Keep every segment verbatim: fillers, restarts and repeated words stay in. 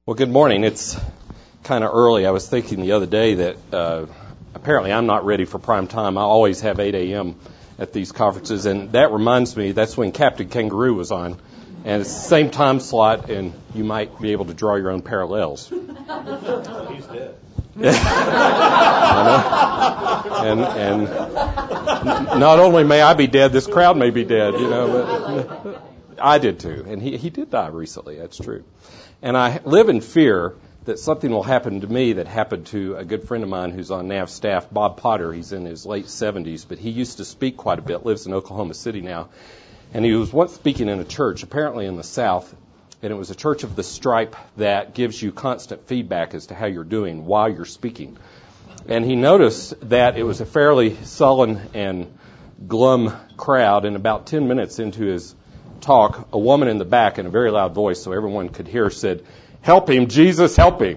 Well, good morning. It's kind of early. I was thinking the other day that uh, apparently I'm not ready for prime time. I always have eight a.m. at these conferences, and that reminds me that's when Captain Kangaroo was on, and it's the same time slot, and you might be able to draw your own parallels. He's dead. and and not only may I be dead, this crowd may be dead. You know, but I did too, and he he did die recently. That's true. And I live in fear that something will happen to me that happened to a good friend of mine who's on N A V staff, Bob Potter. He's in his late seventies, but he used to speak quite a bit, lives in Oklahoma City now. And he was once speaking in a church, apparently in the South, and it was a church of the stripe that gives you constant feedback as to how you're doing while you're speaking. And he noticed that it was a fairly sullen and glum crowd, and about ten minutes into his talk, a woman in the back in a very loud voice so everyone could hear said, "Help him, Jesus, help him."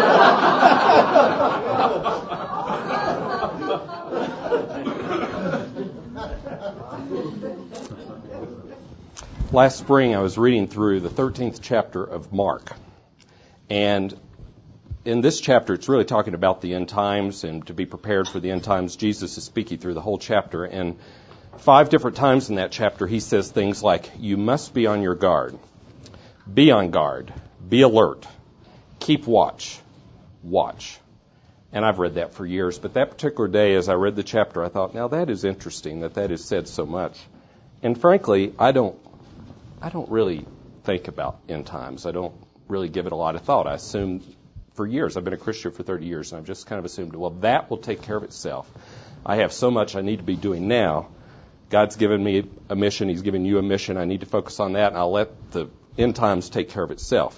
Last spring I was reading through the thirteenth chapter of Mark, and in this chapter it's really talking about the end times and to be prepared for the end times. Jesus is speaking through the whole chapter, and five different times in that chapter, he says things like, you must be on your guard, be on guard, be alert, keep watch, watch. And I've read that for years, but that particular day as I read the chapter, I thought, now that is interesting that that is said so much. And frankly, I don't, I don't really think about end times. I don't really give it a lot of thought. I assume for years, I've been a Christian for thirty years, and I've just kind of assumed, well, that will take care of itself. I have so much I need to be doing now. God's given me a mission. He's given you a mission. I need to focus on that, and I'll let the end times take care of itself.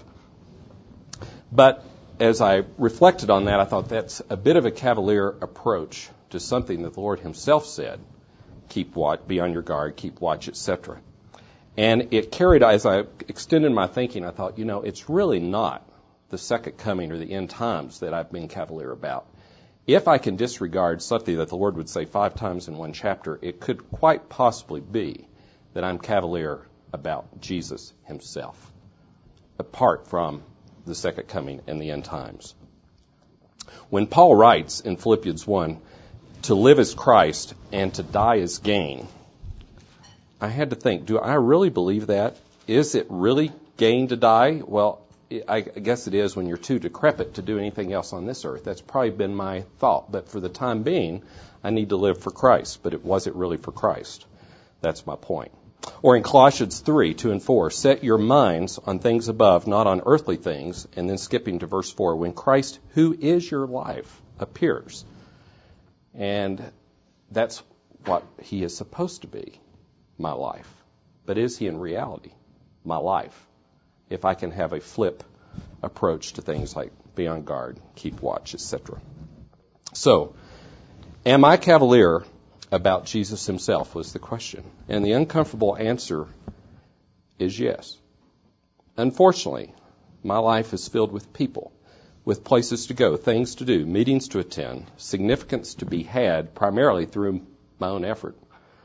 But as I reflected on that, I thought that's a bit of a cavalier approach to something that the Lord himself said, keep watch, be on your guard, keep watch, et cetera. And it carried, as I extended my thinking, I thought, you know, it's really not the second coming or the end times that I've been cavalier about. If I can disregard something that the Lord would say five times in one chapter, it could quite possibly be that I'm cavalier about Jesus himself, apart from the second coming and the end times. When Paul writes in Philippians one, to live as Christ and to die as gain, I had to think, do I really believe that? Is it really gain to die? Well, I guess it is when you're too decrepit to do anything else on this earth. That's probably been my thought. But for the time being, I need to live for Christ. But it was it really for Christ? That's my point. Or in Colossians three, two and four, set your minds on things above, not on earthly things. And then skipping to verse four, when Christ, who is your life, appears. And that's what he is supposed to be, my life. But is he in reality my life? If I can have a flip approach to things like be on guard, keep watch, et cetera. So, am I cavalier about Jesus himself was the question. And the uncomfortable answer is yes. Unfortunately, my life is filled with people, with places to go, things to do, meetings to attend, significance to be had primarily through my own effort.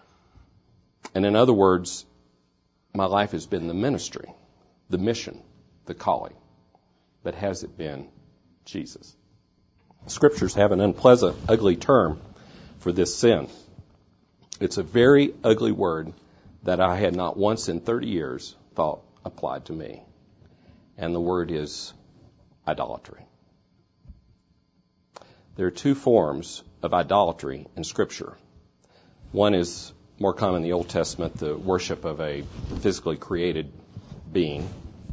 And in other words, my life has been the ministry, the mission, the calling. But has it been Jesus? Scriptures have an unpleasant, ugly term for this sin. It's a very ugly word that I had not once in thirty years thought applied to me. And the word is idolatry. There are two forms of idolatry in Scripture. One is more common in the Old Testament, the worship of a physically created being.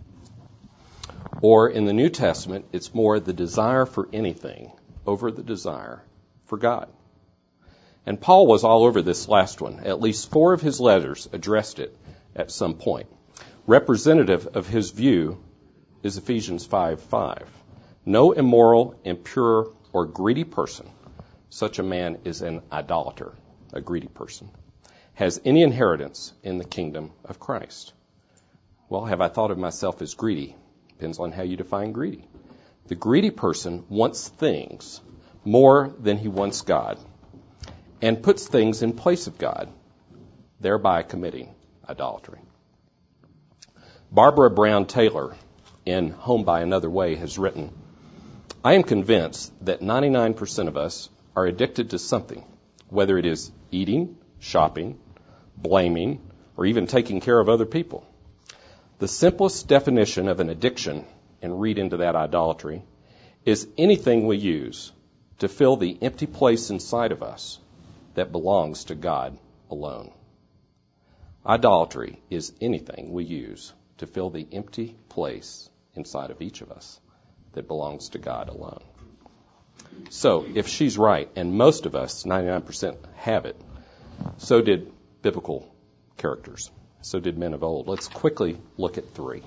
Or in the New Testament, it's more the desire for anything over the desire for God. And Paul was all over this last one. At least four of his letters addressed it at some point. Representative of his view is Ephesians five five. No immoral, impure, or greedy person, such a man is an idolater, a greedy person, has any inheritance in the kingdom of Christ. Well, have I thought of myself as greedy? Depends on how you define greedy. The greedy person wants things more than he wants God and puts things in place of God, thereby committing idolatry. Barbara Brown Taylor in Home by Another Way, has written, I am convinced that ninety-nine percent of us are addicted to something, whether it is eating, shopping, blaming, or even taking care of other people. The simplest definition of an addiction, and read into that idolatry, is anything we use to fill the empty place inside of us that belongs to God alone. Idolatry is anything we use to fill the empty place inside of each of us that belongs to God alone. So, if she's right, and most of us, ninety-nine percent, have it, so did biblical characters. So did men of old. Let's quickly look at three.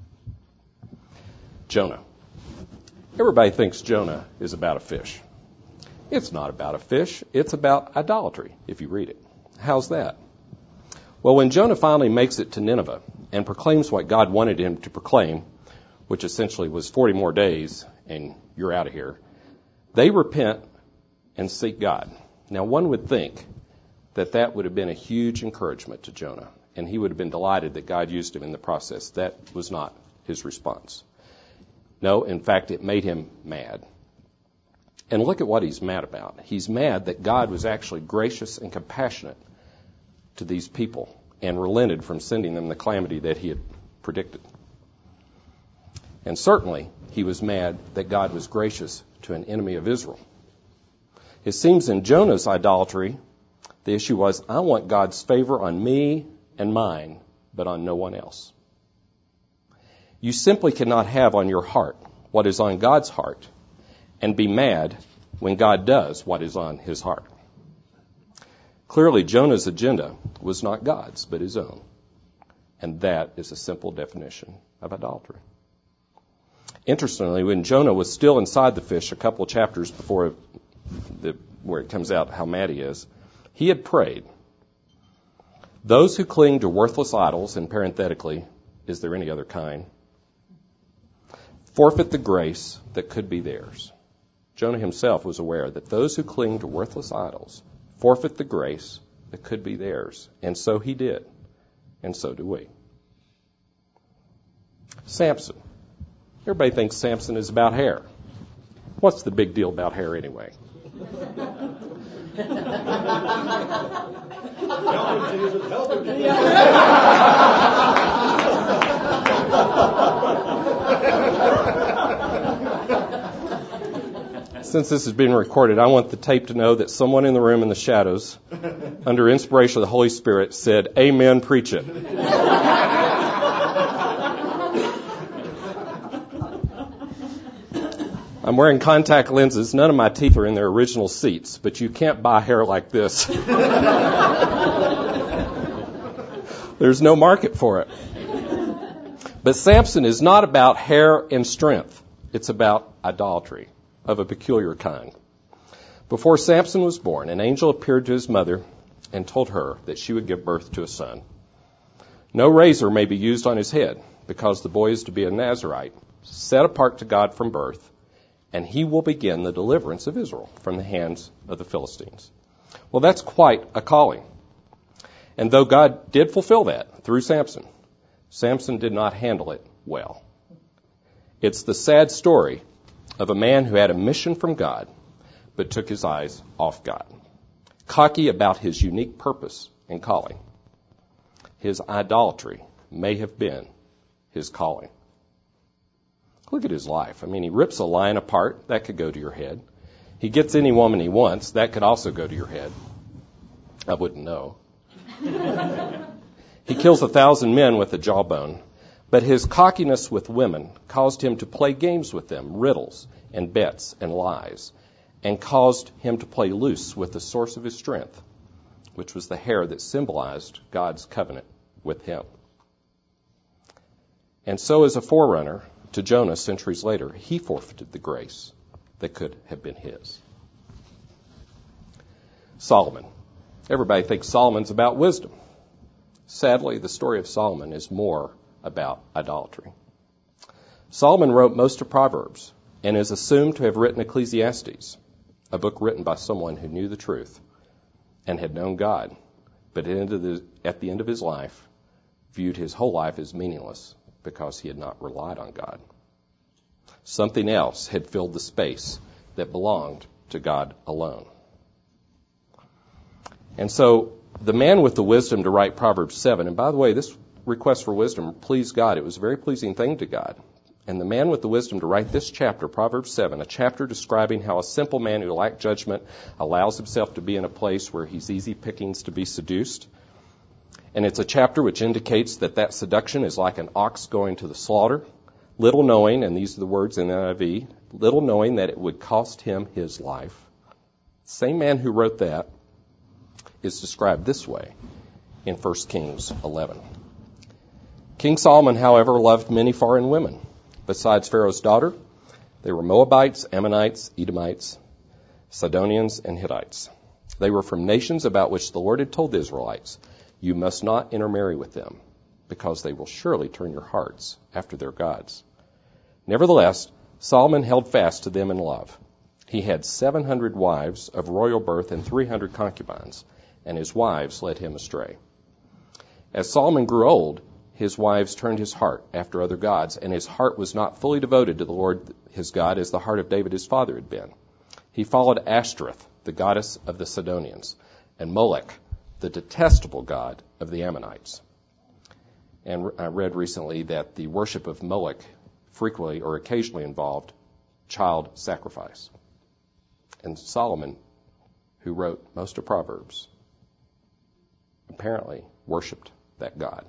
Jonah. Everybody thinks Jonah is about a fish. It's not about a fish. It's about idolatry, if you read it. How's that? Well, when Jonah finally makes it to Nineveh and proclaims what God wanted him to proclaim, which essentially was forty more days and you're out of here, they repent and seek God. Now, one would think that that would have been a huge encouragement to Jonah, and he would have been delighted that God used him in the process. That was not his response. No, in fact, it made him mad. And look at what he's mad about. He's mad that God was actually gracious and compassionate to these people and relented from sending them the calamity that he had predicted. And certainly, he was mad that God was gracious to an enemy of Israel. It seems in Jonah's idolatry, the issue was, I want God's favor on me and mine, but on no one else. You simply cannot have on your heart what is on God's heart and be mad when God does what is on his heart. Clearly, Jonah's agenda was not God's, but his own. And that is a simple definition of idolatry. Interestingly, when Jonah was still inside the fish a couple of chapters before the, where it comes out how mad he is, he had prayed, those who cling to worthless idols, and parenthetically, is there any other kind, forfeit the grace that could be theirs. Jonah himself was aware that those who cling to worthless idols forfeit the grace that could be theirs. And so he did. And so do we. Samson. Everybody thinks Samson is about hair. What's the big deal about hair anyway? Help him, Jesus, help him, Jesus. Since this is being recorded, I want the tape to know that someone in the room in the shadows, under inspiration of the Holy Spirit, said, Amen, preach it. I'm wearing contact lenses. None of my teeth are in their original seats, but you can't buy hair like this. There's no market for it. But Samson is not about hair and strength. It's about idolatry of a peculiar kind. Before Samson was born, an angel appeared to his mother and told her that she would give birth to a son. No razor may be used on his head, because the boy is to be a Nazirite, set apart to God from birth, and he will begin the deliverance of Israel from the hands of the Philistines. Well, that's quite a calling. And though God did fulfill that through Samson, Samson did not handle it well. It's the sad story of a man who had a mission from God, but took his eyes off God. Cocky about his unique purpose and calling. His idolatry may have been his calling. Look at his life. I mean, he rips a lion apart. That could go to your head. He gets any woman he wants. That could also go to your head. I wouldn't know. He kills a thousand men with a jawbone. But his cockiness with women caused him to play games with them, riddles and bets and lies, and caused him to play loose with the source of his strength, which was the hair that symbolized God's covenant with him. And so, as a forerunner to Jonah centuries later, he forfeited the grace that could have been his. Solomon. Everybody thinks Solomon's about wisdom. Sadly, the story of Solomon is more about idolatry. Solomon wrote most of Proverbs and is assumed to have written Ecclesiastes, a book written by someone who knew the truth and had known God, but at the end of his life viewed his whole life as meaningless because he had not relied on God. Something else had filled the space that belonged to God alone. And so the man with the wisdom to write Proverbs seven, and by the way, this request for wisdom pleased God. It was a very pleasing thing to God. And the man with the wisdom to write this chapter, Proverbs seven, a chapter describing how a simple man who lacked judgment allows himself to be in a place where he's easy pickings to be seduced. And it's a chapter which indicates that that seduction is like an ox going to the slaughter, little knowing, and these are the words in the N I V, little knowing that it would cost him his life. The same man who wrote that is described this way in First Kings eleven. King Solomon, however, loved many foreign women. Besides Pharaoh's daughter, they were Moabites, Ammonites, Edomites, Sidonians, and Hittites. They were from nations about which the Lord had told the Israelites, "You must not intermarry with them, because they will surely turn your hearts after their gods." Nevertheless, Solomon held fast to them in love. He had seven hundred wives of royal birth and three hundred concubines, and his wives led him astray. As Solomon grew old, his wives turned his heart after other gods, and his heart was not fully devoted to the Lord his God as the heart of David his father had been. He followed Ashtoreth, the goddess of the Sidonians, and Molech, the detestable god of the Ammonites. And I read recently that the worship of Molech frequently or occasionally involved child sacrifice. And Solomon, who wrote most of Proverbs, apparently worshipped that god.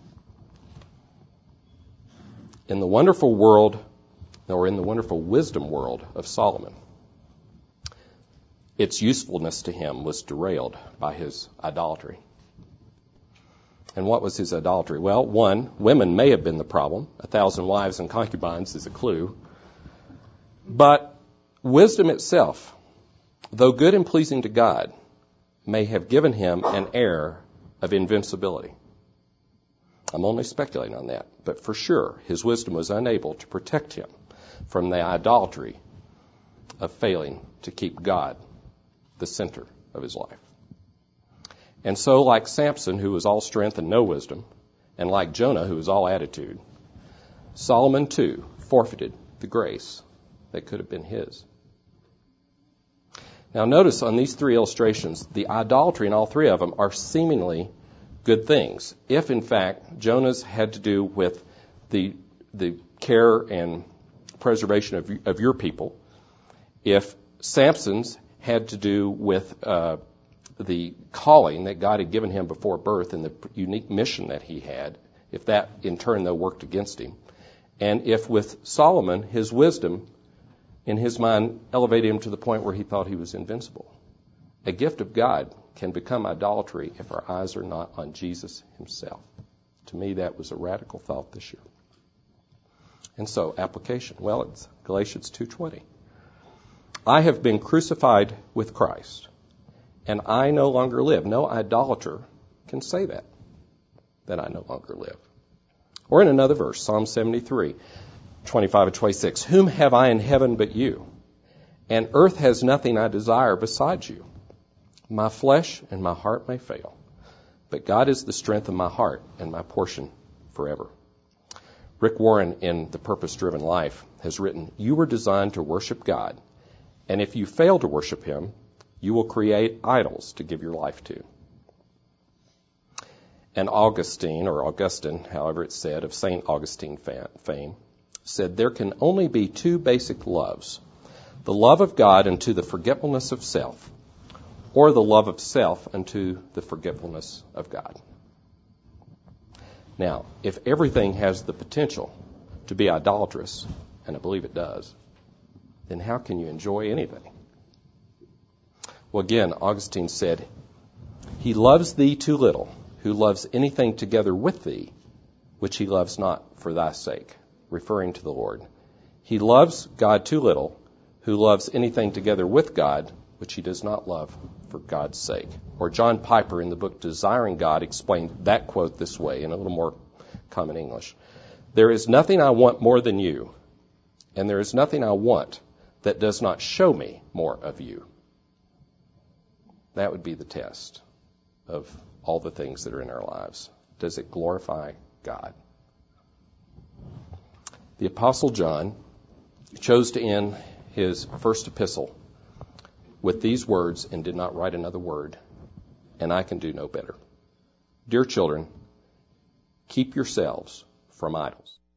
In the wonderful world, or in the wonderful wisdom world of Solomon, its usefulness to him was derailed by his idolatry. And what was his idolatry? Well, one, women may have been the problem. A thousand wives and concubines is a clue. But wisdom itself, though good and pleasing to God, may have given him an air of invincibility. I'm only speculating on that. But for sure, his wisdom was unable to protect him from the idolatry of failing to keep God the center of his life. And so, like Samson, who was all strength and no wisdom, and like Jonah, who was all attitude, Solomon, too, forfeited the grace that could have been his. Now, notice on these three illustrations, the idolatry in all three of them are seemingly good things. If, in fact, Jonah's had to do with the the care and preservation of, of your people, if Samson's had to do with uh, the calling that God had given him before birth and the unique mission that he had, if that in turn, though, worked against him, and if with Solomon, his wisdom in his mind elevated him to the point where he thought he was invincible. A gift of God can become idolatry if our eyes are not on Jesus himself. To me, that was a radical thought this year. And so, application. Well, it's Galatians two twenty. I have been crucified with Christ, and I no longer live. No idolater can say that, that I no longer live. Or in another verse, Psalm seventy-three, twenty-five and twenty-six. Whom have I in heaven but you? And earth has nothing I desire besides you. My flesh and my heart may fail, but God is the strength of my heart and my portion forever. Rick Warren, in The Purpose-Driven Life, has written, you were designed to worship God, and if you fail to worship him, you will create idols to give your life to. And Augustine, or Augustine, however it's said, of Saint Augustine fame, said there can only be two basic loves, the love of God unto the forgetfulness of self, or the love of self unto the forgetfulness of God. Now, if everything has the potential to be idolatrous, and I believe it does, then how can you enjoy anything? Well, again, Augustine said, he loves thee too little, who loves anything together with thee, which he loves not for thy sake, referring to the Lord. He loves God too little, who loves anything together with God, which he does not love for God's sake. Or John Piper in the book Desiring God explained that quote this way in a little more common English. There is nothing I want more than you, and there is nothing I want that does not show me more of you. That would be the test of all the things that are in our lives. Does it glorify God? The Apostle John chose to end his first epistle with these words and did not write another word, and I can do no better. Dear children, keep yourselves from idols.